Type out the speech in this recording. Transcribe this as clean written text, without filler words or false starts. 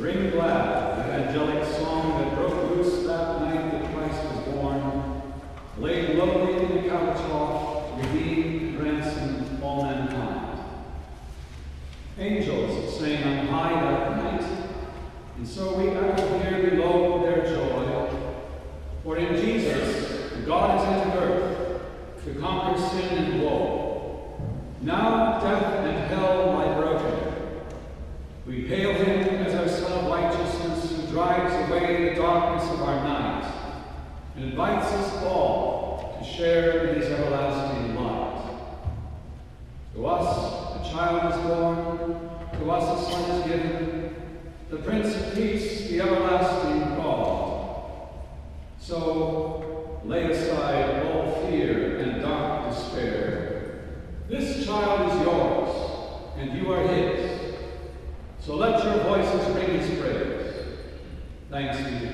Ring glad, that angelic song that broke loose that night that Christ was born, laid lowly in the couch off, redeemed, ransomed all mankind. Angels sang on high that night, and so we echo here below their joy. For in Jesus, God has entered earth to conquer sin and woe. Now death and hell lie broken. We hail him as our Son of Righteousness, who drives away the darkness of our night and invites us all to share in his everlasting light. To us a child is born, to us a son is given, the Prince of Peace, the everlasting God. So lay aside all fear and dark despair. This child is yours, and you are his. So let your voices ring his praise. Thanks be to God.